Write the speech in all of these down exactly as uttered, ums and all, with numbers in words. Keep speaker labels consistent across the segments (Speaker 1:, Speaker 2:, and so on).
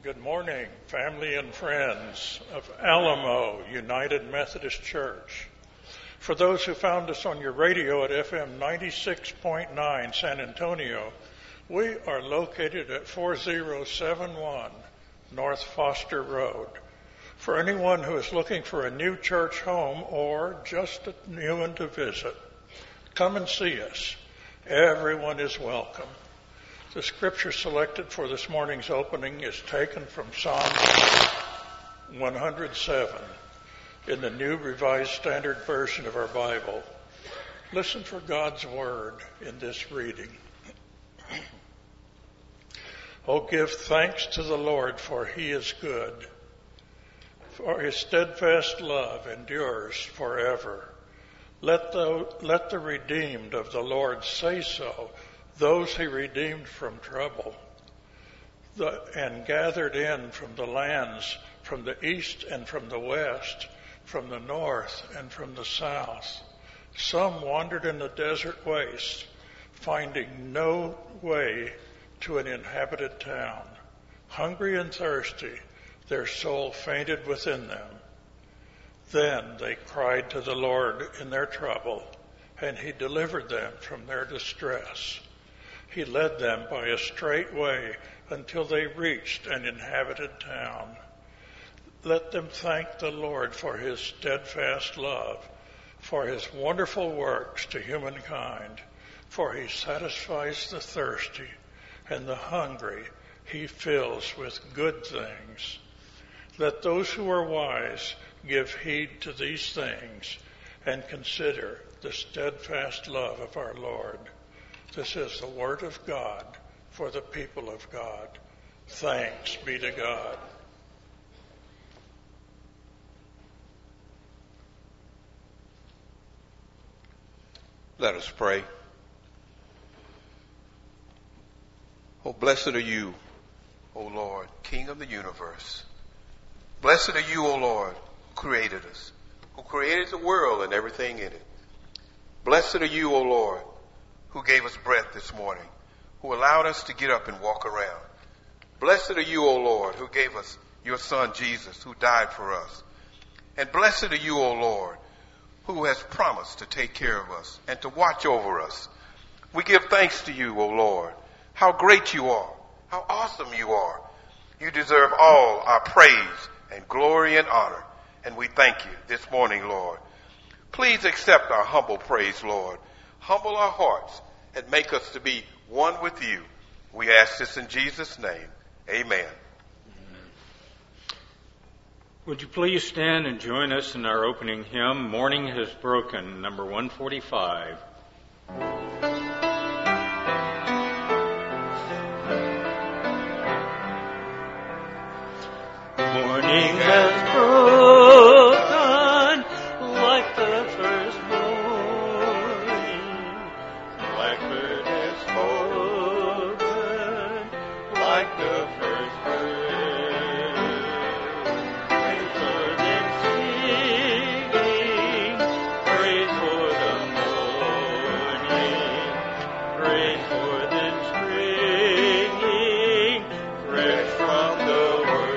Speaker 1: Good morning, family and friends of Alamo United Methodist Church. For those who found us on your radio at F M ninety-six point nine San Antonio, we are located at four oh seven one North Foster Road. For anyone who is looking for a new church home or just a new one to visit, come and see us. Everyone is welcome. The scripture selected for this morning's opening is taken from Psalm one hundred seven in the New Revised Standard Version of our Bible. Listen for God's word in this reading. Oh, give thanks to the Lord, for he is good, for his steadfast love endures forever. Let the, let the redeemed of the Lord say so, those he redeemed from trouble, the, and gathered in from the lands, from the east and from the west, from the north and from the south. Some wandered in the desert waste, finding no way to an inhabited town. Hungry and thirsty, their soul fainted within them. Then they cried to the Lord in their trouble, and he delivered them from their distress. He led them by a straight way until they reached an inhabited town. Let them thank the Lord for his steadfast love, for his wonderful works to humankind, for he satisfies the thirsty, and the hungry he fills with good things. Let those who are wise give heed to these things and consider the steadfast love of our Lord. This is the word of God for the people of God. Thanks be to God.
Speaker 2: Let us pray. Oh, blessed are you, O Lord, King of the universe. Blessed are you, O Lord, who created us, who created the world and everything in it. Blessed are you, O Lord, who gave us breath this morning, who allowed us to get up and walk around. Blessed are you, O Lord, who gave us your son Jesus, who died for us. And blessed are you, O Lord, who has promised to take care of us and to watch over us. We give thanks to you, O Lord. How great you are. How awesome you are. You deserve all our praise and glory and honor. And we thank you this morning, Lord. Please accept our humble praise, Lord. Humble our hearts and make us to be one with you. We ask this in Jesus' name. Amen.
Speaker 3: Would you please stand and join us in our opening hymn, Morning Has Broken, number one forty-five. Morning has broken like the first morning. Blackbird has spoken like the first bird. Praise for them singing, praise for the morning, praise for them springing, fresh from the word.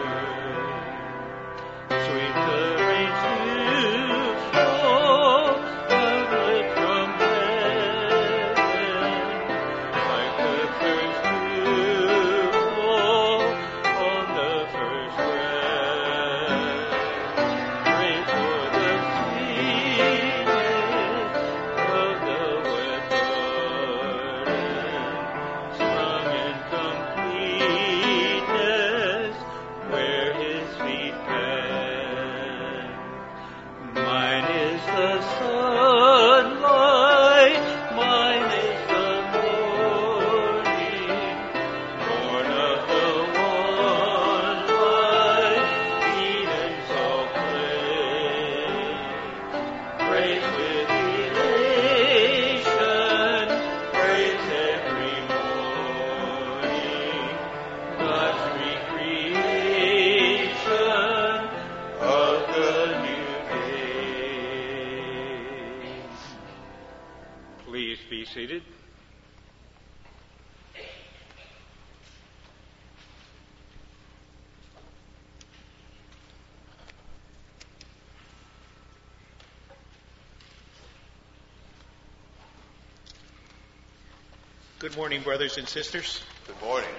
Speaker 3: Sweet the rains do fall, covered from heaven, like the first dew fall on the first breath. Praise for the sweetness of the wet garden, sprung in completeness where his feet pant. Mine is the sunlight, mine is the morning, born of the one light, Eden's all plain. Praise with elation, praise every morning, God's recreation of the new day. Please be seated.
Speaker 4: Good morning, brothers and sisters.
Speaker 2: Good morning.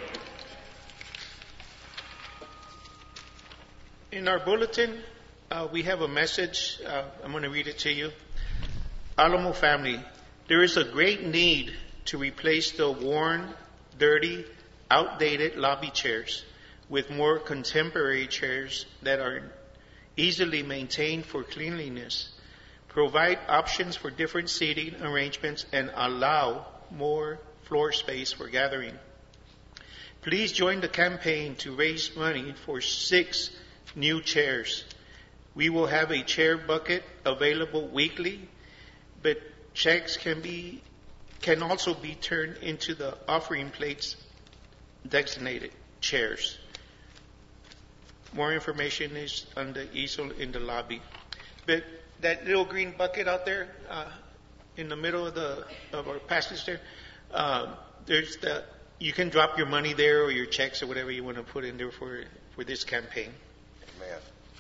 Speaker 4: In our bulletin, uh, we have a message. Uh, I'm going to read it to you. Alamo family, there is a great need to replace the worn, dirty, outdated lobby chairs with more contemporary chairs that are easily maintained for cleanliness, provide options for different seating arrangements, and allow more floor space for gathering. Please join the campaign to raise money for six new chairs. We will have a chair bucket available weekly, but checks can be can also be turned into the offering plates designated chairs. More information is on the easel in the lobby. But that little green bucket out there, uh, in the middle of the of our passage there, um, there's the you can drop your money there or your checks or whatever you want to put in there for for this campaign.
Speaker 2: Amen.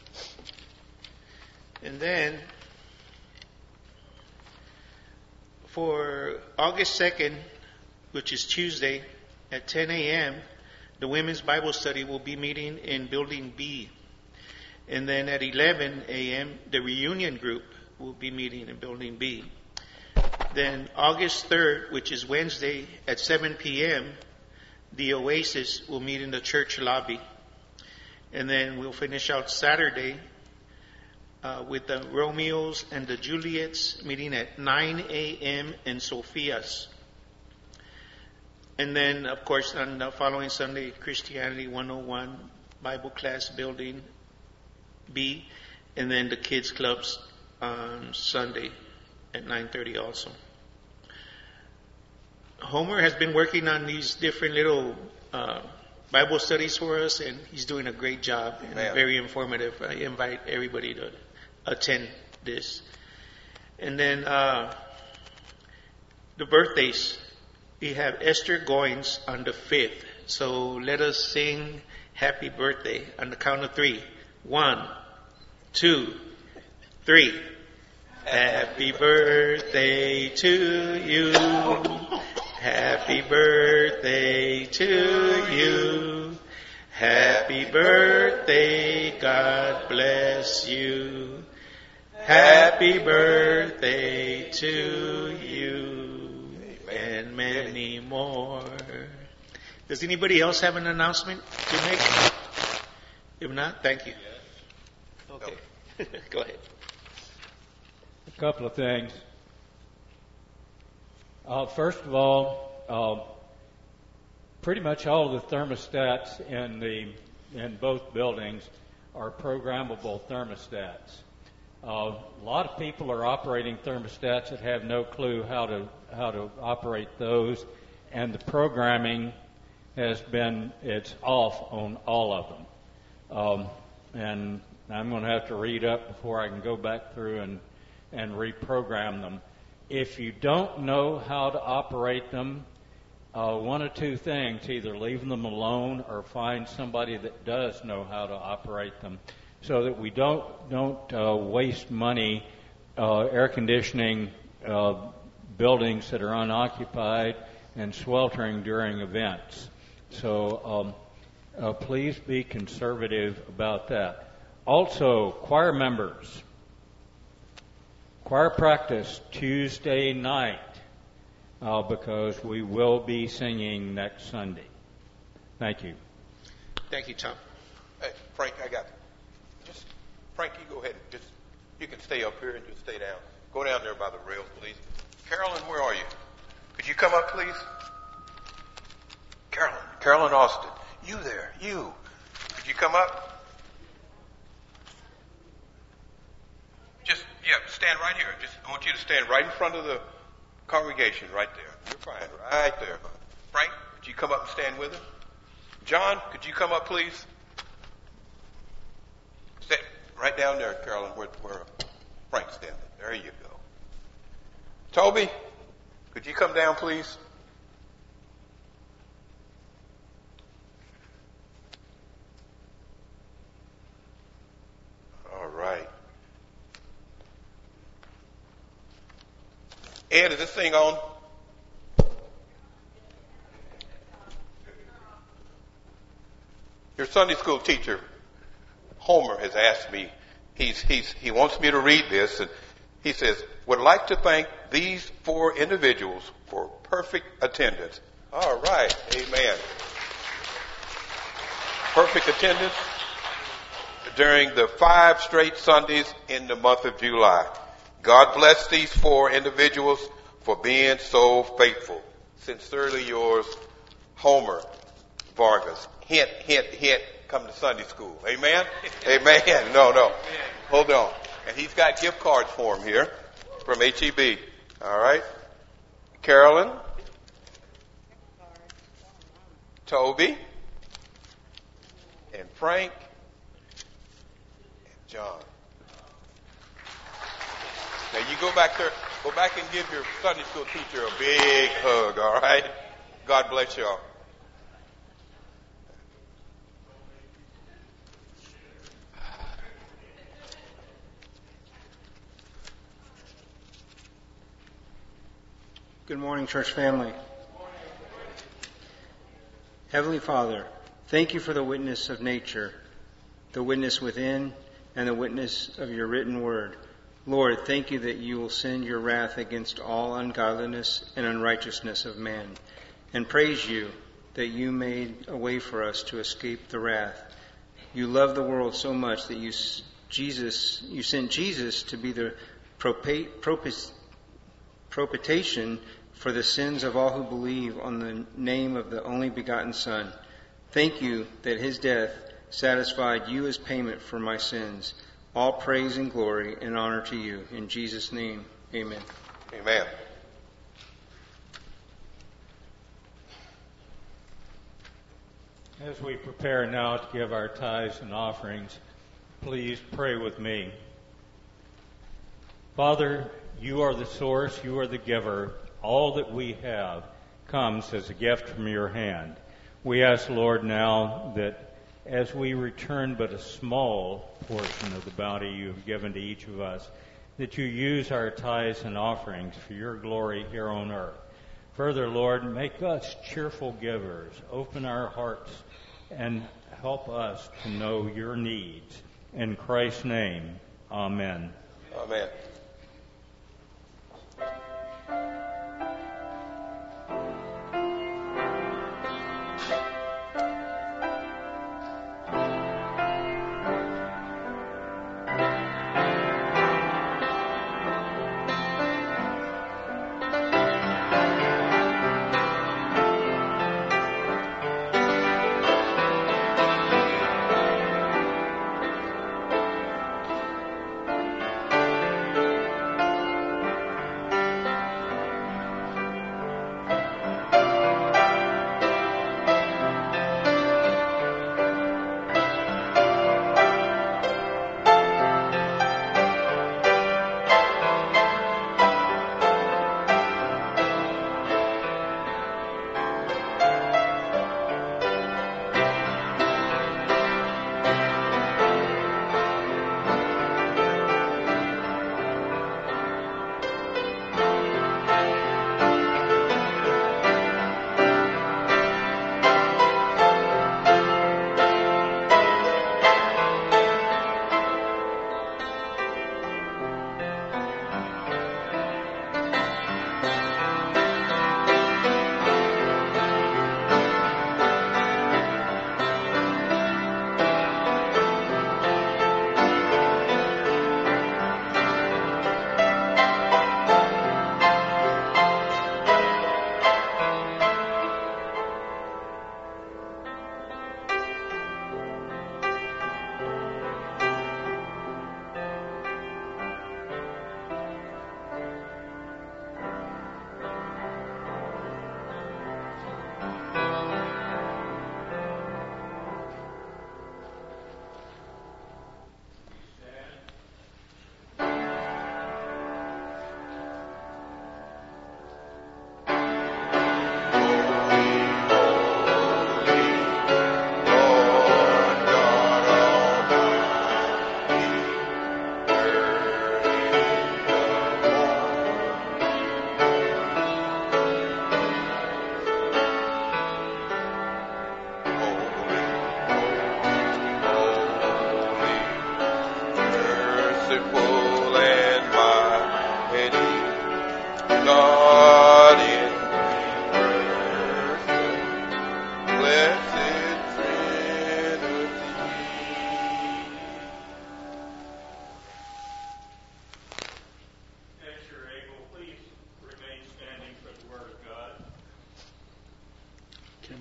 Speaker 4: And then for August second, which is Tuesday at ten a.m., the Women's Bible Study will be meeting in Building B. And then at eleven a.m., the Reunion Group will be meeting in Building B. Then August third, which is Wednesday at seven p.m., the Oasis will meet in the church lobby. And then we'll finish out Saturday uh, with the Romeos and the Juliets meeting at nine a.m. in Sophia's. And then, of course, on the following Sunday, Christianity one oh one Bible class, Building B. And then the kids clubs on Sunday at nine thirty also. Homer has been working on these different little uh, Bible studies for us, and he's doing a great job and
Speaker 2: Man.
Speaker 4: very informative. I invite everybody to attend this. And then uh, the birthdays. We have Esther Goins on the fifth. So let us sing happy birthday on the count of three. One, two, three. Happy birthday to you. Happy birthday to you. Happy birthday, God bless you. Happy birthday to you. And many more. Does anybody else have an announcement to make? If not, thank you. Okay. Go ahead.
Speaker 3: A couple of things. Uh, first of all, uh, pretty much all of the thermostats in the in both buildings are programmable thermostats. Uh, a lot of people are operating thermostats that have no clue how to how to operate those, and the programming has been it's off on all of them. Um, and I'm going to have to read up before I can go back through and and reprogram them. If you don't know how to operate them, uh, one or two things: either leave them alone or find somebody that does know how to operate them, so that we don't don't uh, waste money uh, air conditioning uh, buildings that are unoccupied and sweltering during events. So um, uh, please be conservative about that. Also, choir members, choir practice Tuesday night uh, because we will be singing next Sunday. Thank you.
Speaker 4: Thank you, Tom.
Speaker 2: Hey, Frank, I got it. Just, Frank, you go ahead and just, you can stay up here and just stay down. Go down there by the rails, please. Carolyn, where are you? Could you come up, please? Carolyn, Carolyn Austin. You there, you. Could you come up? Just, yeah, stand right here. Just, I want you to stand right in front of the congregation, right there. You're fine, right there. Frank, could you come up and stand with us? John, could you come up, please? Stay right down there, Carolyn, where, where Frank's standing. There you go. Toby, could you come down, please? All right. Ed, is this thing on? Your Sunday school teacher, Homer, has asked me, he's, he's, he wants me to read this, and he says, would like to thank these four individuals for perfect attendance. All right, amen. Perfect attendance during the five straight Sundays in the month of July. God bless these four individuals for being so faithful. Sincerely yours, Homer Vargas. Hint, hint, hint, come to Sunday school. Amen? Amen. No, no. Hold on. And he's got gift cards for him here from H E B. All right. Carolyn. Toby. And Frank. And John. Now you go back there, go back and give your Sunday school teacher a big hug, all right? God bless y'all.
Speaker 5: Good morning, church family. Heavenly Father, thank you for the witness of nature, the witness within, and the witness of your written word. Lord, thank you that you will send your wrath against all ungodliness and unrighteousness of man, and praise you that you made a way for us to escape the wrath. You love the world so much that you Jesus, you sent Jesus to be the propitiation for the sins of all who believe on the name of the only begotten Son. Thank you that his death satisfied you as payment for my sins. All praise and glory and honor to you. In Jesus' name, amen.
Speaker 2: Amen.
Speaker 3: As we prepare now to give our tithes and offerings, please pray with me. Father, you are the source, you are the giver. All that we have comes as a gift from your hand. We ask, Lord, now that as we return but a small portion of the bounty you have given to each of us, that you use our tithes and offerings for your glory here on earth. Further, Lord, make us cheerful givers. Open our hearts and help us to know your needs. In Christ's name, amen.
Speaker 2: Amen.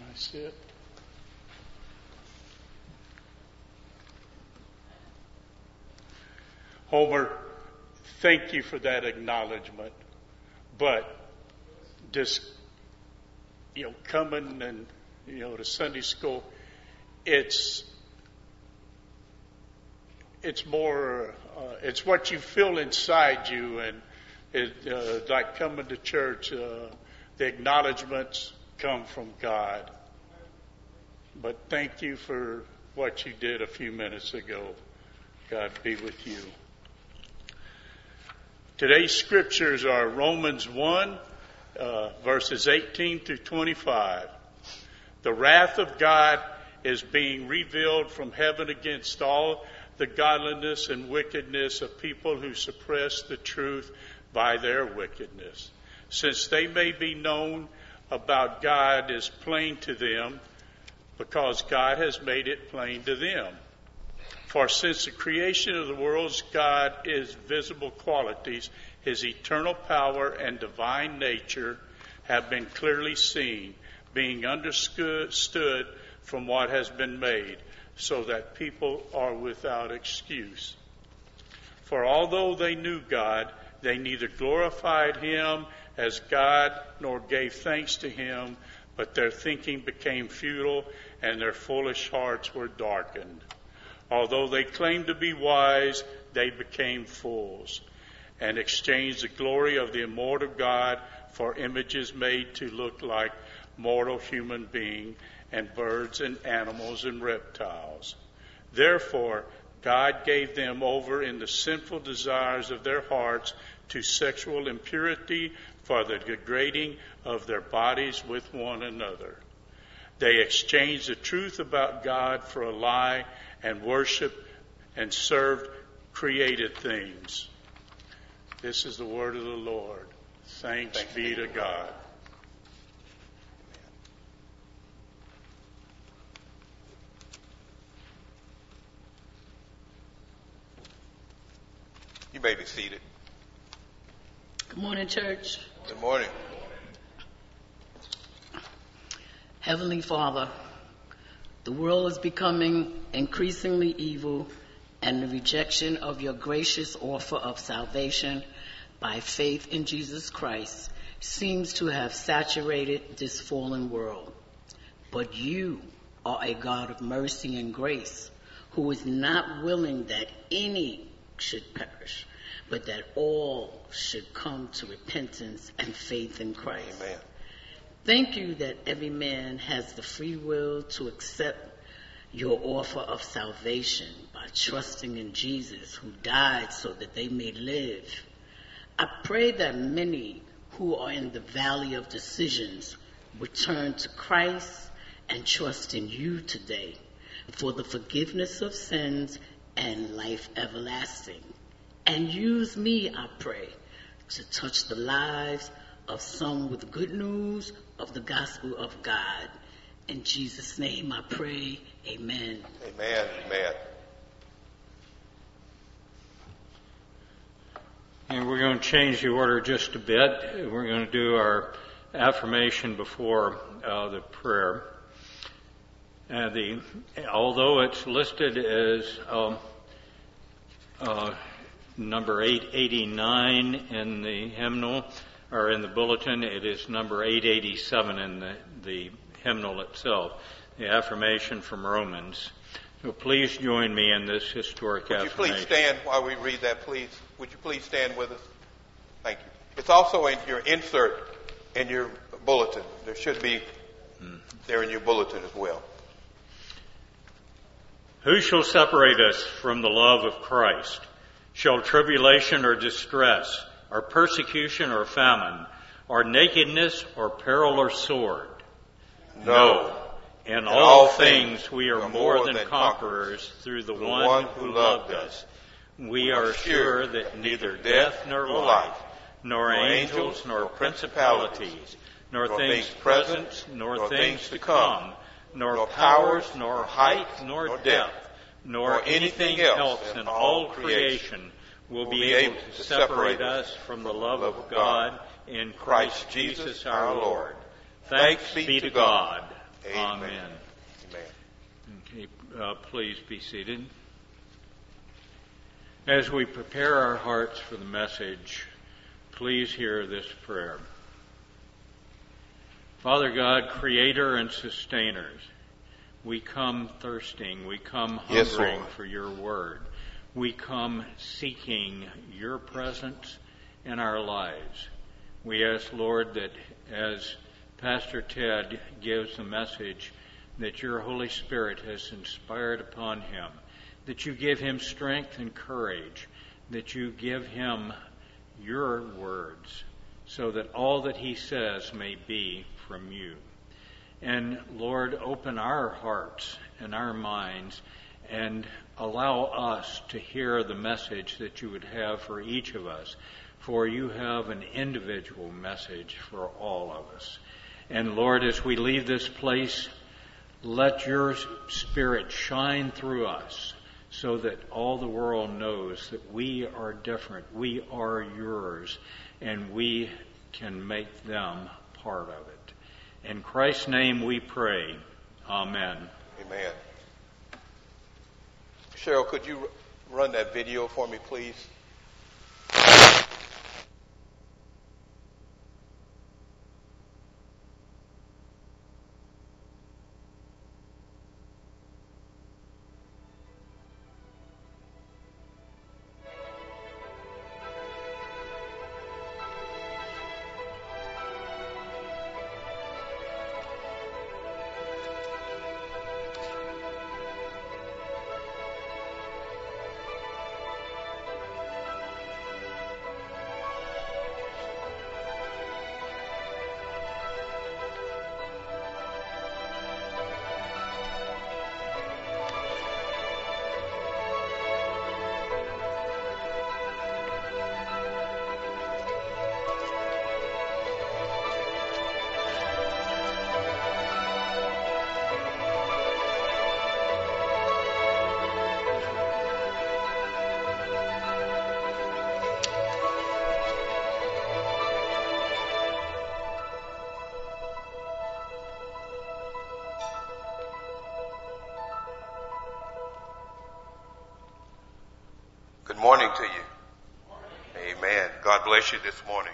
Speaker 6: I sit. Homer, thank you for that acknowledgement. But just, you know, coming and, you know, to Sunday school, it's it's more, uh, it's what you feel inside you, and it, uh, like coming to church, uh, the acknowledgments come from God. But thank you for what you did a few minutes ago. God be with you. Today's scriptures are Romans one, uh, verses eighteen through twenty-five. The wrath of God is being revealed from heaven against all the godliness and wickedness of people who suppress the truth by their wickedness. Since they may be known about God is plain to them, because God has made it plain to them. For since the creation of the world, God is visible qualities, his eternal power and divine nature have been clearly seen, being understood from what has been made, so that people are without excuse. For although they knew God, they neither glorified him as God nor gave thanks to him, but their thinking became futile and their foolish hearts were darkened. Although they claimed to be wise, they became fools and exchanged the glory of the immortal God for images made to look like mortal human beings and birds and animals and reptiles. Therefore, God gave them over in the sinful desires of their hearts to sexual impurity for the degrading of their bodies with one another. They exchanged the truth about God for a lie and worshiped and served created things. This is the word of the Lord. Thanks, Thanks be to God. God.
Speaker 2: You may be seated.
Speaker 7: Good morning, church.
Speaker 2: Good morning.
Speaker 7: Heavenly Father, the world is becoming increasingly evil, and the rejection of your gracious offer of salvation by faith in Jesus Christ seems to have saturated this fallen world. But you are a God of mercy and grace, who is not willing that any should perish, but that all should come to repentance and faith in Christ.
Speaker 2: Amen.
Speaker 7: Thank you that every man has the free will to accept your offer of salvation by trusting in Jesus, who died so that they may live. I pray that many who are in the valley of decisions would turn to Christ and trust in you today for the forgiveness of sins and life everlasting. And use me, I pray, to touch the lives of some with good news of the gospel of God. In Jesus' name I pray, amen.
Speaker 2: Amen, amen.
Speaker 3: And we're going to change the order just a bit. We're going to do our affirmation before uh, the prayer. And the, although it's listed as um, uh, number eight eighty-nine in the hymnal, or in the bulletin, it is number eight eighty-seven in the, the hymnal itself, the affirmation from Romans. So please join me in this historic
Speaker 2: Would
Speaker 3: affirmation.
Speaker 2: Would you please stand while we read that, please? Would you please stand with us? Thank you. It's also in your insert in your bulletin. There should be there in your bulletin as well.
Speaker 3: Who shall separate us from the love of Christ? Shall tribulation or distress, or persecution or famine, or nakedness or peril or sword?
Speaker 2: No.
Speaker 3: In all, all things we are more than conquerors through the one who loved us. We are sure that neither death nor life, nor angels nor principalities, nor things present nor things to come, nor powers nor height nor depth, nor anything else in all creation will be able to separate us from the love of God in Christ Jesus our Lord. Thanks be to God.
Speaker 2: Amen.
Speaker 3: Amen.
Speaker 2: Amen.
Speaker 3: Okay, uh, please be seated. As we prepare our hearts for the message, please hear this prayer. Father God, creator and sustainer, we come thirsting, we come
Speaker 2: Yes,
Speaker 3: hungering
Speaker 2: Lord.
Speaker 3: for your word. We come seeking your presence in our lives. We ask, Lord, that as Pastor Ted gives the message, that your Holy Spirit has inspired upon him, that you give him strength and courage, that you give him your words, so that all that he says may be from you. And Lord, open our hearts and our minds and allow us to hear the message that you would have for each of us, for you have an individual message for all of us. And Lord, as we leave this place, let your Spirit shine through us so that all the world knows that we are different, we are yours, and we can make them part of it. In Christ's name we pray. Amen.
Speaker 2: Amen. Cheryl, could you run that video for me, please? Good morning to you. Amen. God bless you this morning.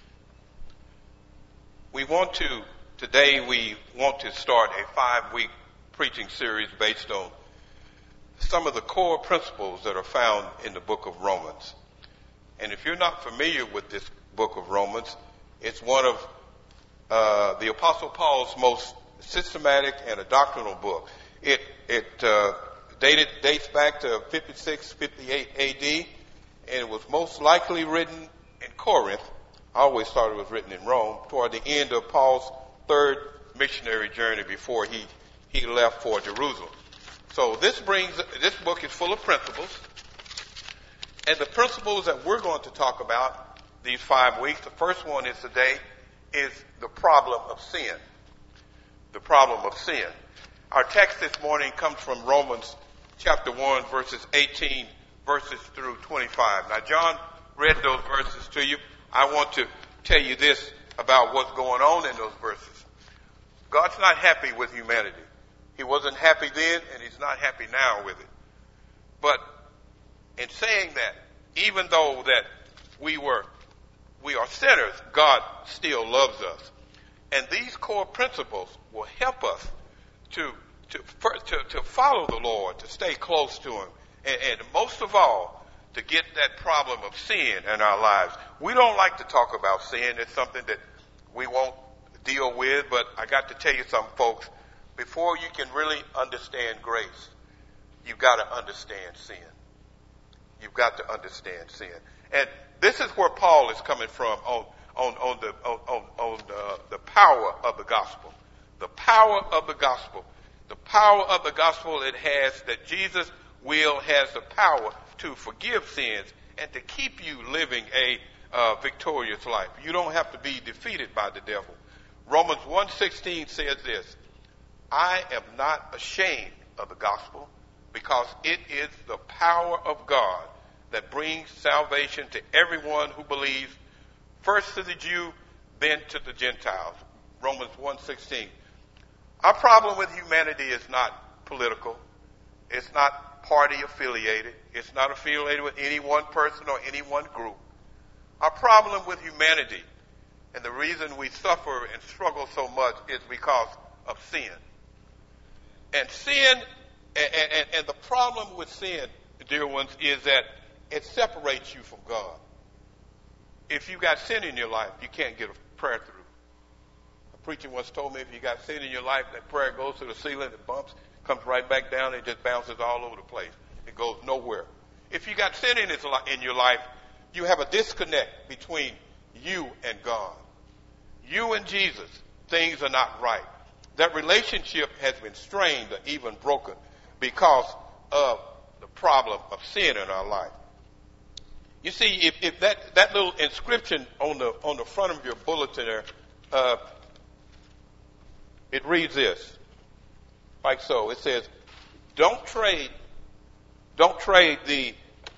Speaker 2: We want to, today we want to start a five-week preaching series based on some of the core principles that are found in the book of Romans. And if you're not familiar with this book of Romans, it's one of uh, the Apostle Paul's most systematic and a doctrinal book. It, it, uh, Dated, dates back to fifty-six, fifty-eight A D, and it was most likely written in Corinth. I always thought it was written in Rome, toward the end of Paul's third missionary journey before he, he left for Jerusalem. So this brings, this book is full of principles, and the principles that we're going to talk about these five weeks, the first one is today, is the problem of sin. The problem of sin. Our text this morning comes from Romans chapter one, verses eighteen, verses through twenty-five. Now, John read those verses to you. I want to tell you this about what's going on in those verses. God's not happy with humanity. He wasn't happy then, and he's not happy now with it. But in saying that, even though that we were, we are sinners, God still loves us. And these core principles will help us to To, to, to follow the Lord, to stay close to him, and, and most of all, to get that problem of sin in our lives. We don't like to talk about sin. It's something that we won't deal with, but I got to tell you something, folks. Before you can really understand grace, you've got to understand sin. You've got to understand sin. And this is where Paul is coming from on, on, on, the, on, on, on the, the power of the gospel. The power of the gospel. The power of the gospel it has, that Jesus will has the power to forgive sins and to keep you living a uh, victorious life. You don't have to be defeated by the devil. Romans one sixteen says this, I am not ashamed of the gospel, because it is the power of God that brings salvation to everyone who believes, first to the Jew, then to the Gentiles. Romans one sixteen. Our problem with humanity is not political. It's not party affiliated. It's not affiliated with any one person or any one group. Our problem with humanity and the reason we suffer and struggle so much is because of sin. And sin, and, and, and the problem with sin, dear ones, is that it separates you from God. If you got sin in your life, you can't get a prayer through. A preacher once told me if you got sin in your life, that prayer goes to the ceiling, it bumps, comes right back down, and just bounces all over the place. It goes nowhere. If you got sin in, his, in your life, you have a disconnect between you and God. You and Jesus, things are not right. That relationship has been strained or even broken because of the problem of sin in our life. You see, if, if that, that little inscription on the on the front of your bulletin there, uh, it reads this, like so. It says, "Don't trade, don't trade the,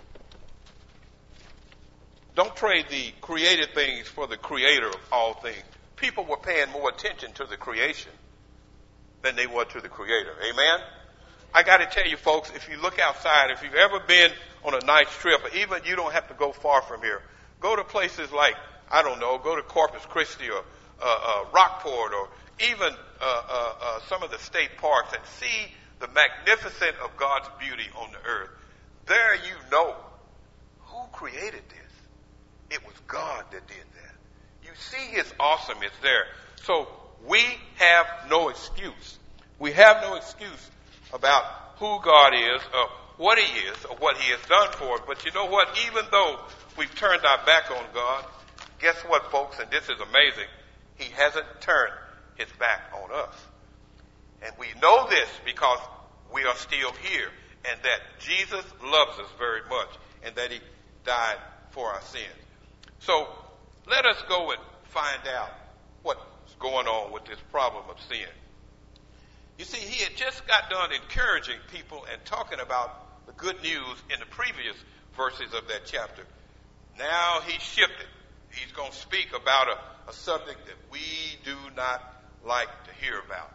Speaker 2: don't trade the created things for the Creator of all things." People were paying more attention to the creation than they were to the Creator. Amen? I got to tell you, folks, if you look outside, if you've ever been on a nice trip, or even you don't have to go far from here, go to places like, I don't know, go to Corpus Christi or uh, uh, Rockport or even uh, uh, uh, some of the state parks and see the magnificence of God's beauty on the earth. There you know who created this. It was God that did that. You see his awesomeness there. So we have no excuse. We have no excuse about who God is, or what he is, or what he has done for us. But you know what? Even though we've turned our back on God, guess what, folks? And this is amazing. He hasn't turned his back on us. And we know this because we are still here, and that Jesus loves us very much, and that he died for our sins. So let us go and find out what's going on with this problem of sin. You see, he had just got done encouraging people and talking about the good news in the previous verses of that chapter. Now he shifted. He's going to speak about a, a subject that we do not like to hear about.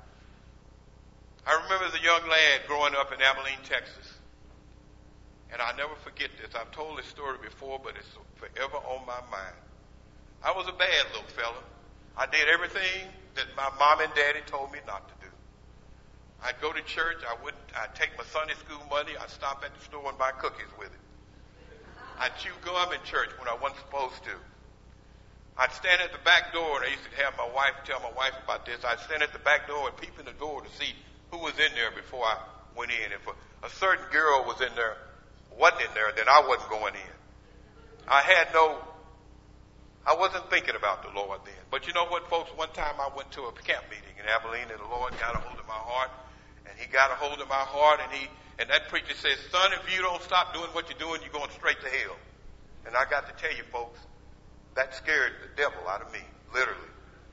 Speaker 2: I remember as a young lad growing up in Abilene, Texas. And I'll never forget this. I've told this story before, but it's forever on my mind. I was a bad little fella. I did everything that my mom and daddy told me not to do. I'd go to church. I wouldn't. I'd take my Sunday school money. I'd stop at the store and buy cookies with it. I'd chew gum in church when I wasn't supposed to. I'd stand at the back door, and I used to have my wife tell my wife about this. I'd stand at the back door and peep in the door to see who was in there before I went in. If a, a certain girl was in there, wasn't in there, then I wasn't going in. I had no, I wasn't thinking about the Lord then. But you know what, folks? One time I went to a camp meeting in Abilene, and the Lord got a hold of my heart. And he got a hold of my heart, and he and that preacher says, "Son, if you don't stop doing what you're doing, you're going straight to hell." And I got to tell you, folks, that scared the devil out of me, literally.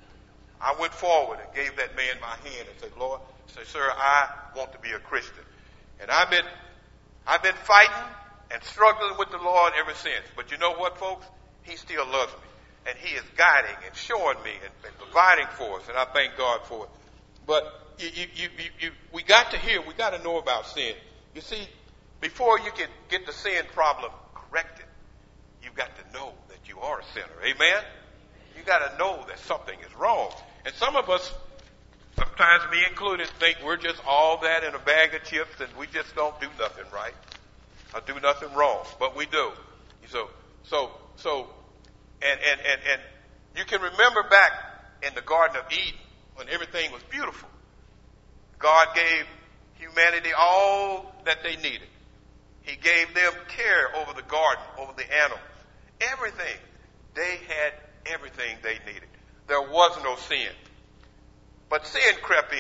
Speaker 2: I went forward and gave that man my hand and said, "Lord," I said, "Sir, I want to be a Christian." And I've been, I've been fighting and struggling with the Lord ever since. But you know what, folks? He still loves me. And he is guiding and showing me and, and providing for us. And I thank God for it. But you, you, you, you, you, we got to hear, we got to know about sin. You see, before you can get the sin problem corrected, you've got to know that you are a sinner. Amen? You got to know that something is wrong. And some of us, sometimes me included, think we're just all that in a bag of chips and we just don't do nothing right or do nothing wrong. But we do. So, so, so, and, and, and, and you can remember back in the Garden of Eden when everything was beautiful. God gave humanity all that they needed. He gave them care over the garden, over the animals. Everything. They had everything they needed. There was no sin. But sin crept in.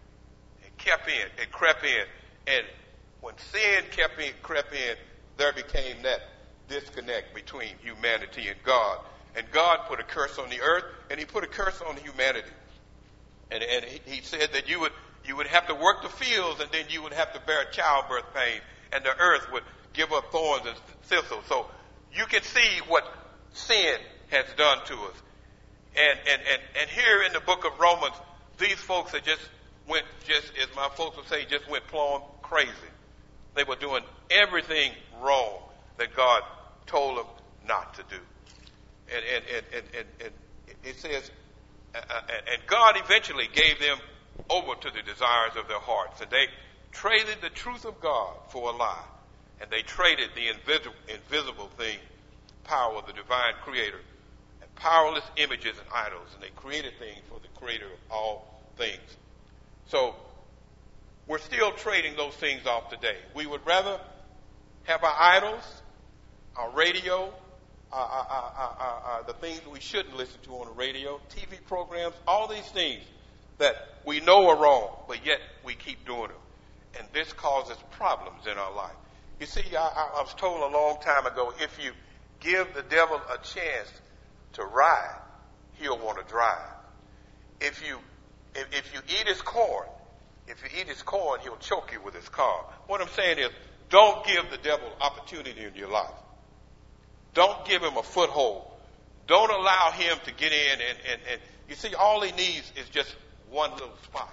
Speaker 2: It kept in. It crept in. And when sin kept in, crept in, there became that disconnect between humanity and God. And God put a curse on the earth, and he put a curse on humanity. And, and he, he said that you would you would have to work the fields, and then you would have to bear childbirth pain, and the earth would give up thorns and thistles. So you can see what sin has done to us. And, and, and, and here in the book of Romans, these folks are just went just, as my folks would say, just went plumb crazy. They were doing everything wrong that God told them not to do. And, and, and, and, and, and it says, uh, and God eventually gave them over to the desires of their hearts. And they traded the truth of God for a lie. And they traded the invisible, invisible thing, power of the divine creator, and powerless images and idols. And they created things for the creator of all things. So we're still trading those things off today. We would rather have our idols, our radio, our, our, our, our, our, the things we shouldn't listen to on the radio, T V programs, all these things that we know are wrong, but yet we keep doing them. And this causes problems in our life. You see, I, I was told a long time ago, if you give the devil a chance to ride, he'll want to drive. If you, if, if you eat his corn, if you eat his corn, he'll choke you with his car. What I'm saying is, don't give the devil opportunity in your life. Don't give him a foothold. Don't allow him to get in and, and, and you see, all he needs is just one little spot.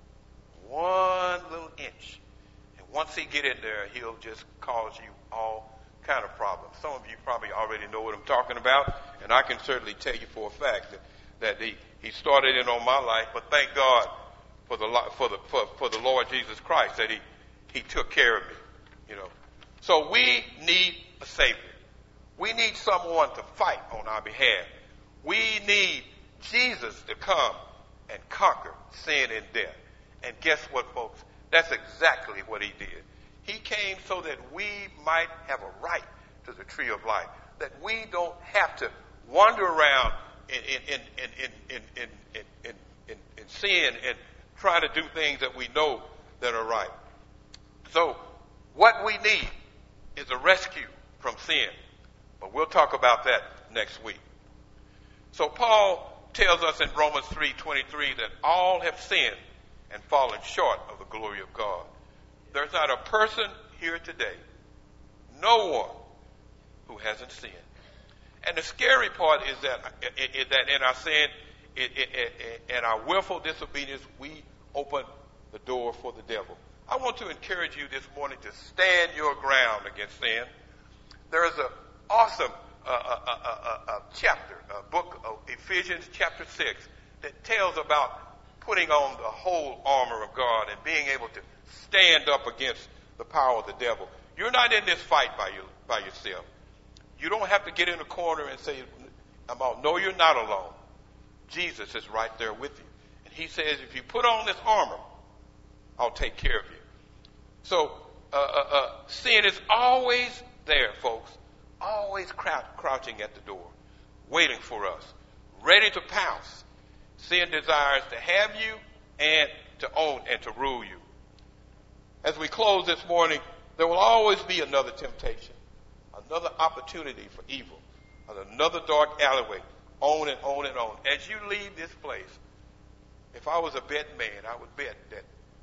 Speaker 2: One little inch. And once he get in there, he'll just cause you all kind of problems. Some of you probably already know what I'm talking about, and I can certainly tell you for a fact that, that he, he started in on my life, but thank God for the for the for, for the Lord Jesus Christ that he he took care of me, you know. So we need a Savior. We need someone to fight on our behalf. We need Jesus to come and conquer sin and death. And guess what, folks? That's exactly what he did. He came so that we might have a right to the tree of life, that we don't have to wander around in in in in in in in, in, in, in sin and try to do things that we know that are right. So what we need is a rescue from sin. But we'll talk about that next week. So Paul tells us in Romans three twenty-three that all have sinned and fallen short of the glory of God. There's not a person here today, no one, who hasn't sinned. And the scary part is that, is that in our sin, in our willful disobedience, we open the door for the devil. I want to encourage you this morning to stand your ground against sin. There is an awesome uh, uh, uh, uh, chapter, a book of Ephesians chapter six, that tells about putting on the whole armor of God and being able to stand up against the power of the devil. You're not in this fight by, you, by yourself. You don't have to get in a corner and say, I'm out. No, you're not alone. Jesus is right there with you. And he says, if you put on this armor, I'll take care of you. So uh, uh, uh, sin is always there, folks, always crou- crouching at the door, waiting for us, ready to pounce. Sin desires to have you and to own and to rule you. As we close this morning, there will always be another temptation, another opportunity for evil, another dark alleyway, on and on and on. As you leave this place, if I was a betting man, I would bet that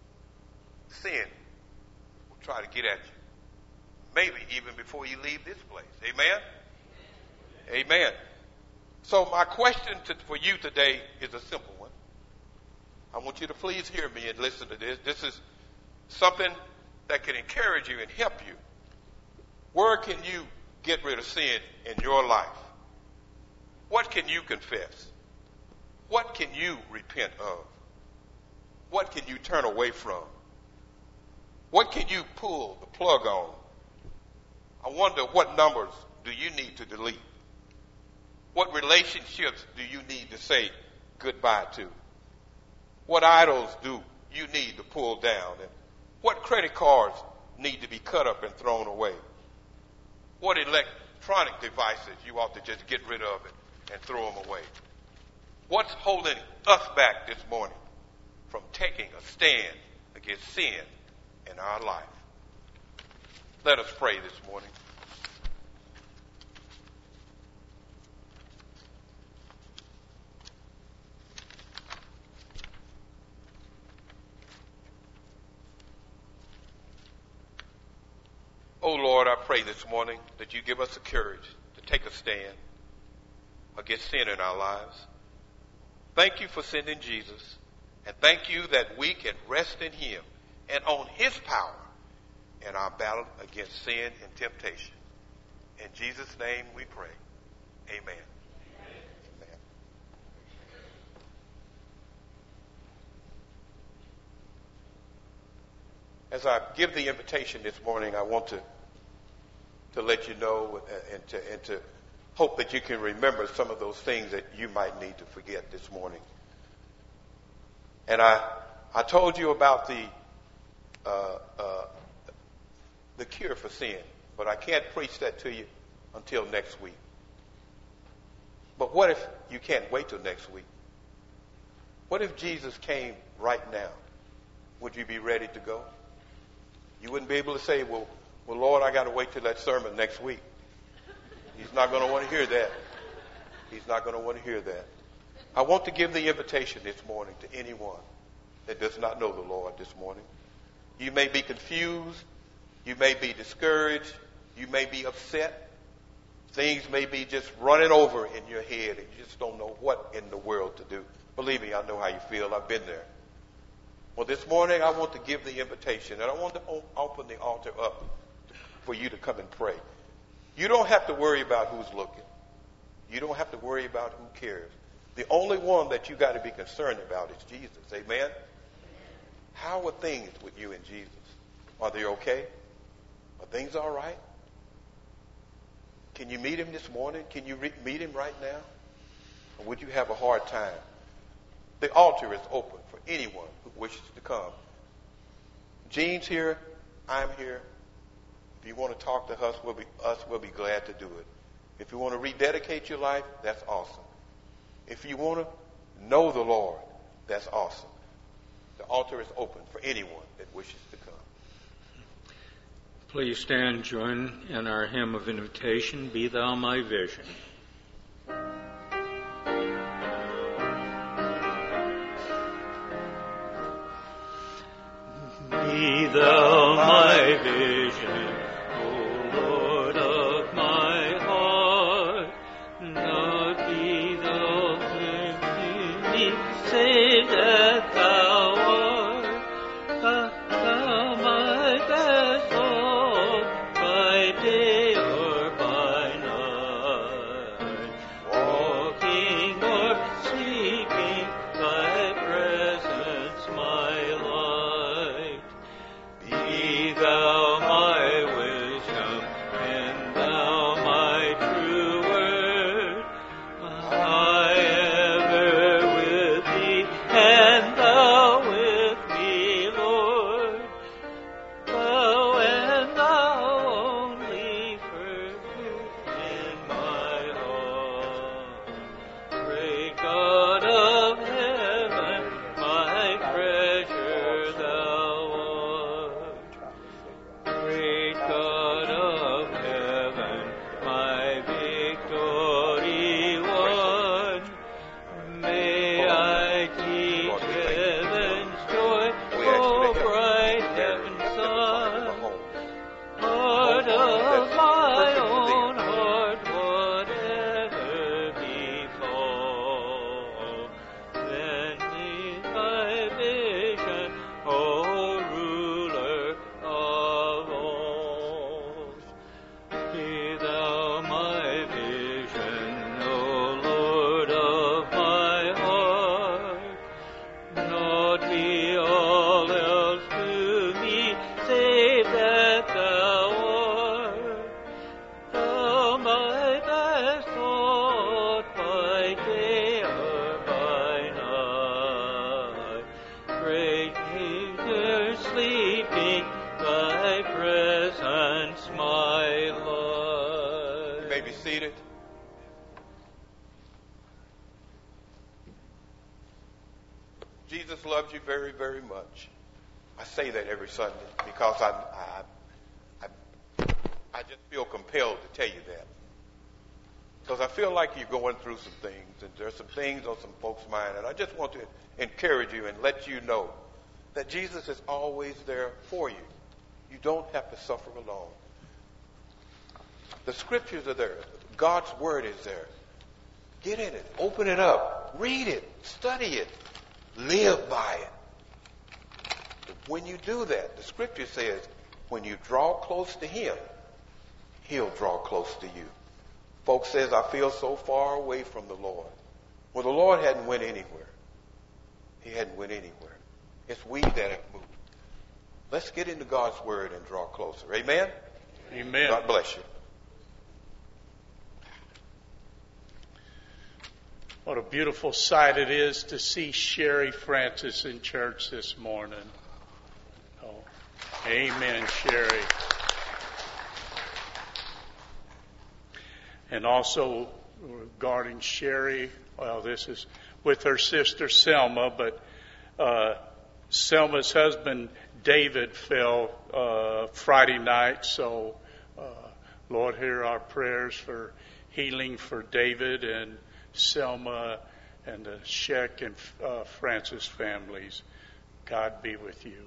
Speaker 2: sin will try to get at you. Maybe even before you leave this place. Amen? Amen. So my question to, for you today is a simple one. I want you to please hear me and listen to this. This is something that can encourage you and help you. Where can you get rid of sin in your life? What can you confess? What can you repent of? What can you turn away from? What can you pull the plug on? I wonder, what numbers do you need to delete? What relationships do you need to say goodbye to? What idols do you need to pull down? And what credit cards need to be cut up and thrown away? What electronic devices you ought to just get rid of it and throw them away? What's holding us back this morning from taking a stand against sin in our life? Let us pray this morning. Oh Lord, I pray this morning that you give us the courage to take a stand against sin in our lives. Thank you for sending Jesus And thank you that we can rest in him and on his power in our battle against sin and temptation. In Jesus' name we pray. Amen. Amen. As I give the invitation this morning, I want to, to let you know and to, and to hope that you can remember some of those things that you might need to forget this morning. And I, I told you about the, uh, uh, the cure for sin, but I can't preach that to you until next week. But what if you can't wait till next week? What if Jesus came right now? Would you be ready to go? You wouldn't be able to say, well, well, Lord, I got to wait till that sermon next week. He's not going to want to hear that. He's not going to want to hear that. I want to give the invitation this morning to anyone that does not know the Lord this morning. You may be confused. You may be discouraged. You may be upset. Things may be just running over in your head and you just don't know what in the world to do. Believe me, I know how you feel. I've been there. Well, this morning I want to give the invitation and I want to open the altar up for you to come and pray. You don't have to worry about who's looking. You don't have to worry about who cares. The only one that you got to be concerned about is Jesus. Amen? How are things with you and Jesus? Are they okay? Are things all right? Can you meet him this morning? Can you re- meet him right now? Or would you have a hard time? The altar is open for anyone who wishes to come. Gene's here. I'm here. If you want to talk to us, we'll be, us, we'll be glad to do it. If you want to rededicate your life, that's awesome. If you want to know the Lord, that's awesome. The altar is open for anyone that wishes to come.
Speaker 3: Please stand, join in our hymn of invitation, Be Thou My Vision. Be Thou my vision, O Lord of my heart, not be Thou to me, save that Thou art, but Thou my best hope, by day or by night, walking or sleeping, Thy presence my light. Be Thou my wisdom, and Thou my true word. I ever with Thee, and Thou with me, Lord. Thou and Thou only first in my heart. Great God of heaven, my treasure Thou art. Great God of heaven, my victory won. May I teach heaven's joy,
Speaker 2: We ask you
Speaker 3: O
Speaker 2: to help
Speaker 3: bright
Speaker 2: me there
Speaker 3: heaven's
Speaker 2: at the
Speaker 3: sun.
Speaker 2: home.
Speaker 3: Heart
Speaker 2: Home
Speaker 3: of
Speaker 2: that's
Speaker 3: my
Speaker 2: perfect
Speaker 3: own
Speaker 2: within.
Speaker 3: heart, whatever befall, then be my vision, O ruler of all. Be Thou my vision, O Lord of my heart, not be all else to me, save that Thou art. Thou my best thought, by day or by night. Great Maker sleeping, Thy presence my light.
Speaker 2: You may be seated. Jesus loves you very, very much. I say that every Sunday because I, I, I, I just feel compelled to tell you that. Because I feel like you're going through some things, and there's some things on some folks' mind, and I just want to encourage you and let you know that Jesus is always there for you. You don't have to suffer alone. The scriptures are there. God's word is there. Get in it. Open it up. Read it. Study it. Live by it. When you do that, the scripture says, when you draw close to him, he'll draw close to you. Folks says, I feel so far away from the Lord. Well, the Lord hadn't went anywhere. He hadn't went anywhere. It's we that have moved. Let's get into God's word and draw closer. Amen?
Speaker 6: Amen.
Speaker 2: God bless you.
Speaker 6: What a beautiful sight it is to see Sherry Francis in church this morning. Oh, amen, Sherry. And also regarding Sherry, well, this is with her sister Selma, but uh, Selma's husband David fell uh, Friday night, so uh, Lord, hear our prayers for healing for David and Selma and the Sheck and uh, Francis families. God be with you.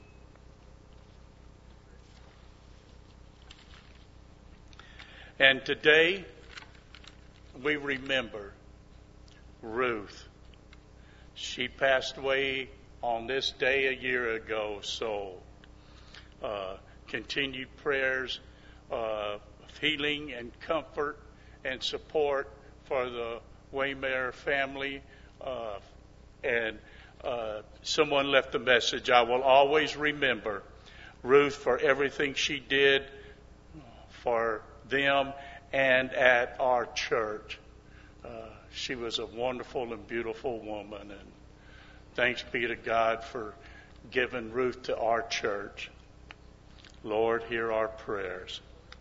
Speaker 6: And today we remember Ruth. She passed away on this day a year ago, so uh, continued prayers uh, of healing and comfort and support for the Waymare family. Uh, and uh, someone left a message, I will always remember Ruth for everything she did for them and at our church. Uh, she was a wonderful and beautiful woman, and thanks be to God for giving Ruth to our church. Lord, hear our prayers.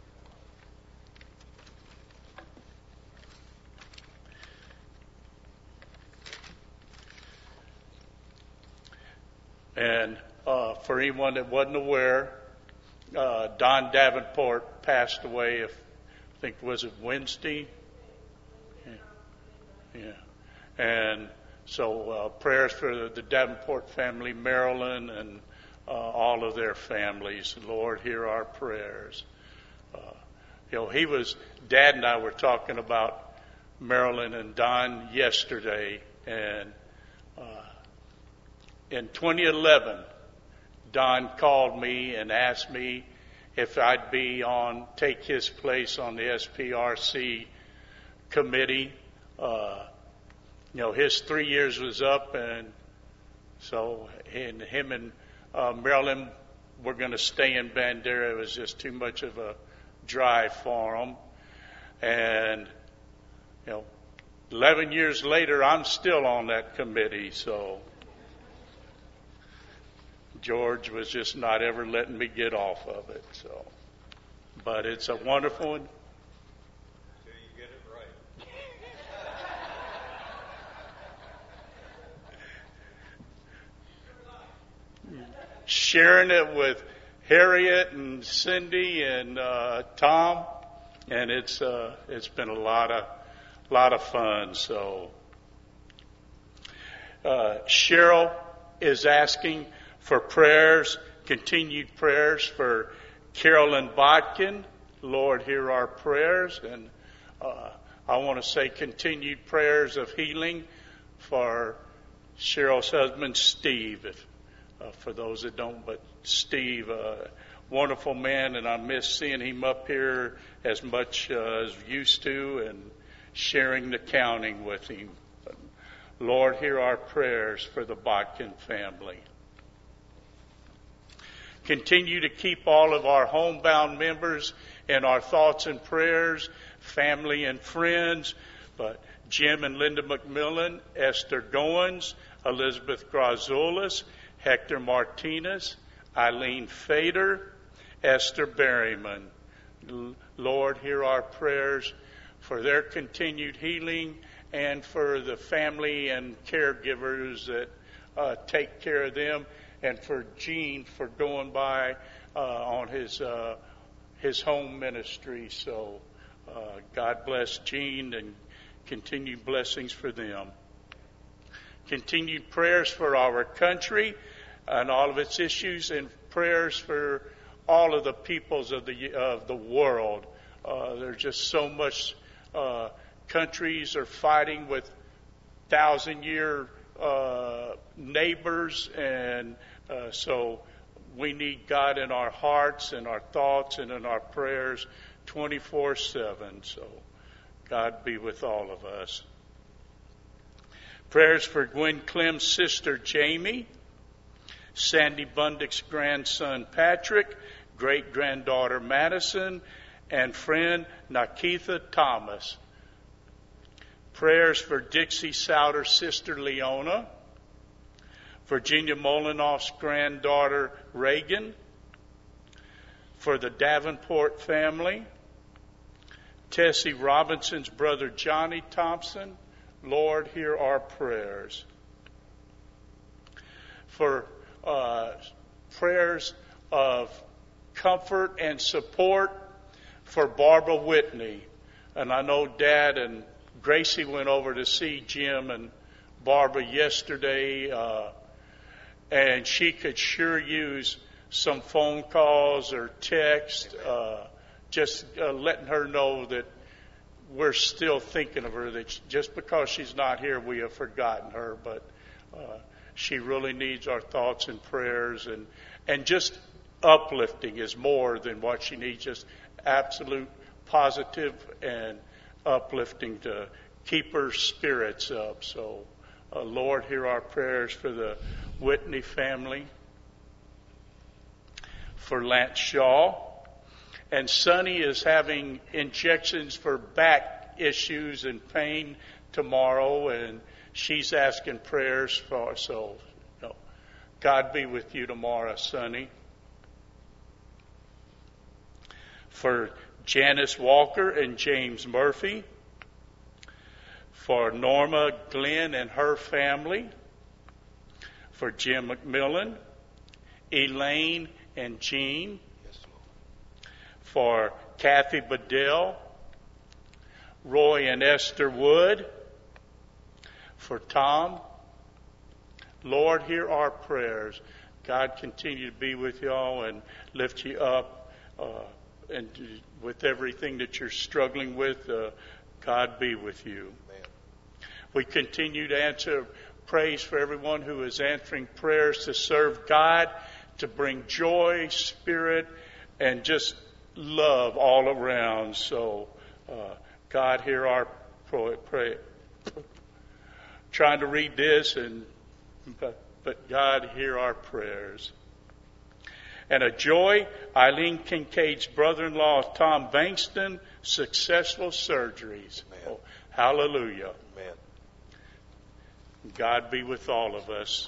Speaker 6: And uh, for anyone that wasn't aware, uh, Don Davenport passed away, if, I think, was it Wednesday? Yeah. yeah. And so uh, prayers for the, the Davenport family, Marilyn, and uh, all of their families. Lord, hear our prayers. Uh, you know, he was, Dad and I were talking about Marilyn and Don yesterday, and uh, in twenty eleven, Don called me and asked me if I'd be on, take his place on the S P R C committee. Uh, you know, his three years was up, and so and him and uh, Marilyn were going to stay in Bandera. It was just too much of a drive for them. And, you know, eleven years later, I'm still on that committee, so George was just not ever letting me get off of it. So, but it's a wonderful one.
Speaker 2: Until you get it right.
Speaker 6: Sharing it with Harriet and Cindy and uh, Tom, and it's uh, it's been a lot of lot of fun. So uh, Cheryl is asking for prayers, continued prayers for Carolyn Botkin. Lord, hear our prayers. And uh, I want to say continued prayers of healing for Cheryl's husband, Steve. If, uh, for those that don't, but Steve, uh, wonderful man, and I miss seeing him up here as much uh, as used to and sharing the counting with him. But Lord, hear our prayers for the Botkin family. Continue to keep all of our homebound members in our thoughts and prayers, family and friends, but Jim and Linda McMillan, Esther Goins, Elizabeth Grazulis, Hector Martinez, Eileen Fader, Esther Berryman. Lord, hear our prayers for their continued healing and for the family and caregivers that uh, take care of them, and for Gene for going by uh, on his uh, his home ministry. So uh, God bless Gene and continued blessings for them. Continued prayers for our country and all of its issues, and prayers for all of the peoples of the of the world. Uh, there's just so much. Uh, countries are fighting with thousand-year uh, neighbors, and uh, so we need God in our hearts and our thoughts and in our prayers twenty-four seven. So God be with all of us. Prayers for Gwen Clem's sister Jamie, Sandy Bundick's grandson Patrick, great-granddaughter Madison, and friend Nakitha Thomas. Prayers for Dixie Souter's sister Leona, Virginia Molinoff's granddaughter Reagan, for the Davenport family, Tessie Robinson's brother Johnny Thompson. Lord, hear our prayers. For uh, prayers of comfort and support for Barbara Whitney. And I know Dad and Gracie went over to see Jim and Barbara yesterday, uh, and she could sure use some phone calls or text, uh, just uh, letting her know that we're still thinking of her, that just because she's not here, we have forgotten her. But uh, she really needs our thoughts and prayers, and, and just uplifting is more than what she needs, just absolute positive and uplifting to keep her spirits up. So, uh, Lord, hear our prayers for the Whitney family, for Lance Shaw. And Sonny is having injections for back issues and pain tomorrow, and she's asking prayers for. So, you know, God be with you tomorrow, Sonny. For Janice Walker and James Murphy, for Norma Glenn and her family, for Jim McMillan, Elaine and Jean, for Kathy Bedell, Roy and Esther Wood, for Tom. Lord, hear our prayers. God, continue to be with y'all and lift you up, uh, and with everything that you're struggling with, uh, God be with you. Amen. We continue to answer praise for everyone who is answering prayers to serve God, to bring joy, spirit, and just love all around. So, uh, God, hear our prayer. Trying to read this, and but, but God, hear our prayers. And a joy, Eileen Kincaid's brother-in-law, Tom Bankston, successful surgeries. Oh, hallelujah.
Speaker 2: Amen.
Speaker 6: God be with all of us.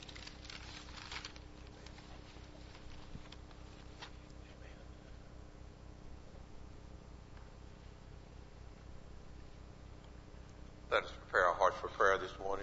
Speaker 2: Let us prepare our hearts for prayer this morning.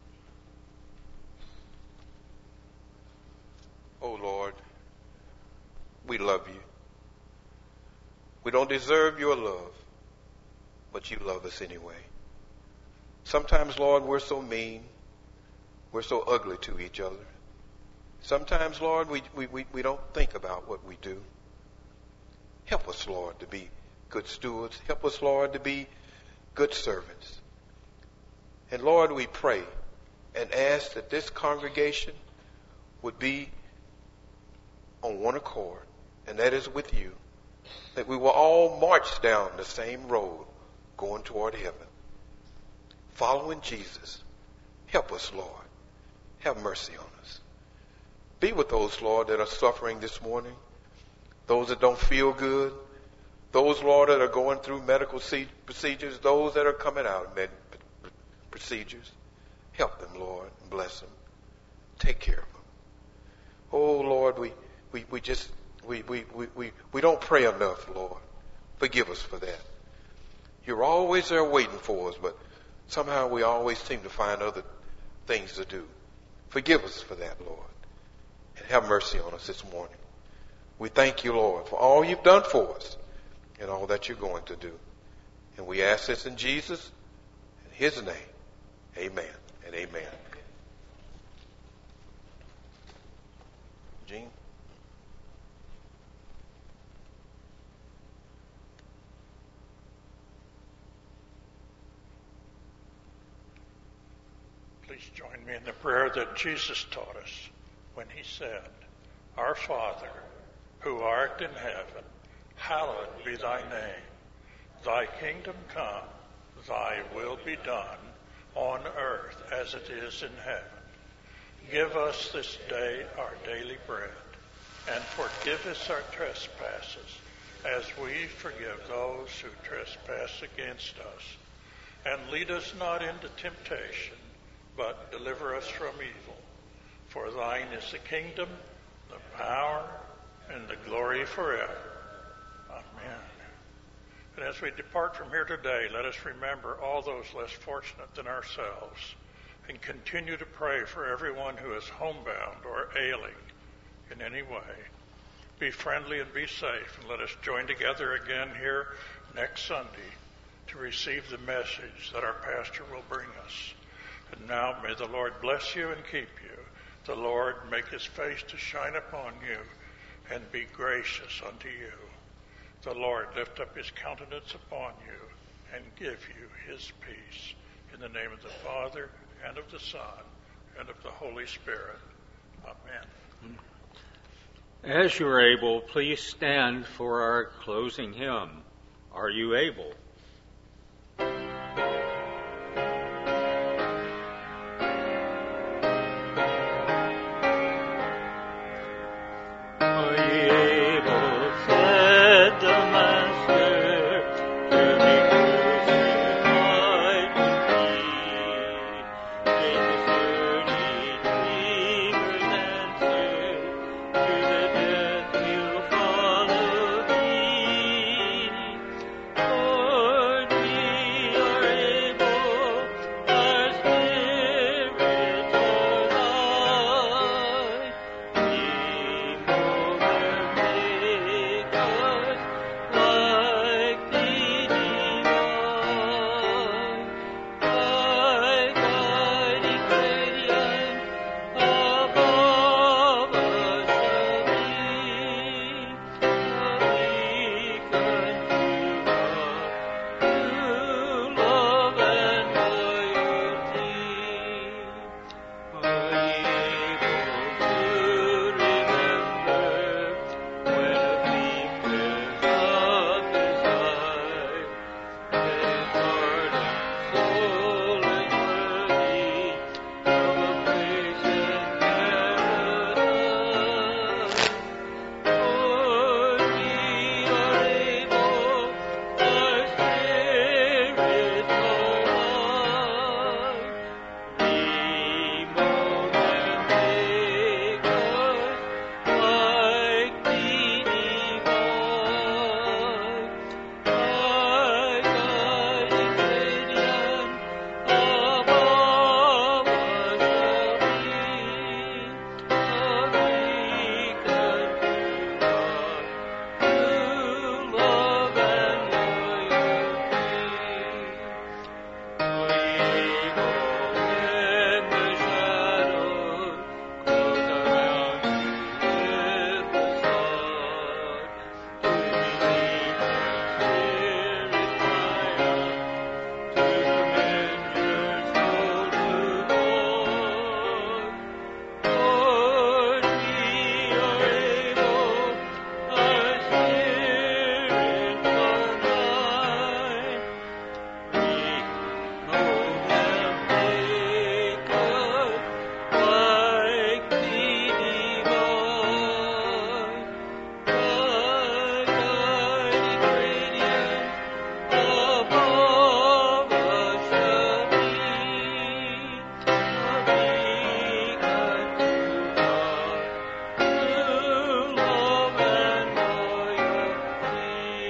Speaker 2: Oh Lord, we love you. We don't deserve your love, but you love us anyway. Sometimes, Lord, we're so mean. We're so ugly to each other. Sometimes, Lord, we, we, we, we don't think about what we do. Help us, Lord, to be good stewards. Help us, Lord, to be good servants. And Lord, we pray and ask that this congregation would be on one accord, and that is with you, that we will all march down the same road going toward heaven, following Jesus. Help us, Lord. Have mercy on us. Be with those, Lord, that are suffering this morning, those that don't feel good, those, Lord, that are going through medical procedures, those that are coming out of med procedures. Help them, Lord, and bless them. Take care of them. Oh, Lord, we, we, we just, we, we, we, we, we don't pray enough, Lord. Forgive us for that. You're always there waiting for us, but somehow we always seem to find other things to do. Forgive us for that, Lord. And have mercy on us this morning. We thank you, Lord, for all you've done for us and all that you're going to do. And we ask this in Jesus, in his name. Amen and amen. Gene?
Speaker 6: Please
Speaker 1: Please join me in the prayer that Jesus taught us when he said, Our Father, who art in heaven, hallowed be thy name. Thy kingdom come, thy will be done, on earth as it is in heaven. Give us this day our daily bread, and forgive us our trespasses, as we forgive those who trespass against us. And lead us not into temptation, but deliver us from evil. For thine is the kingdom, the power, and the glory forever. Amen. And as we depart from here today, let us remember all those less fortunate than ourselves, and continue to pray for everyone who is homebound or ailing in any way. Be friendly and be safe, and let us join together again here next Sunday to receive the message that our pastor will bring us. And now may the Lord bless you and keep you. The Lord make his face to shine upon you and be gracious unto you. The Lord lift up his countenance upon you and give you his peace. In the name of the Father, and of the Son, and of the Holy Spirit. Amen.
Speaker 3: As you are able, please stand for our closing hymn. Are you able?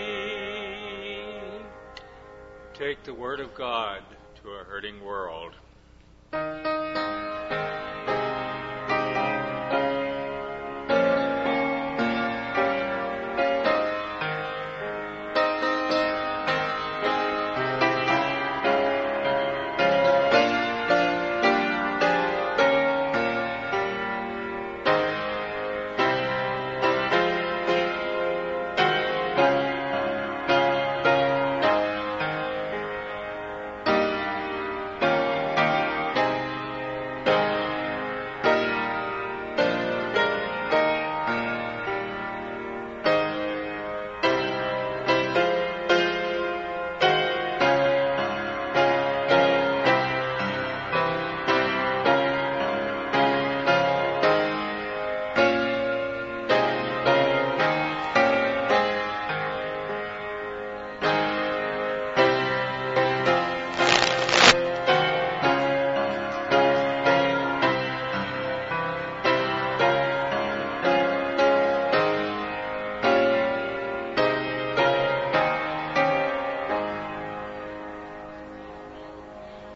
Speaker 3: Take the word of God to a hurting world.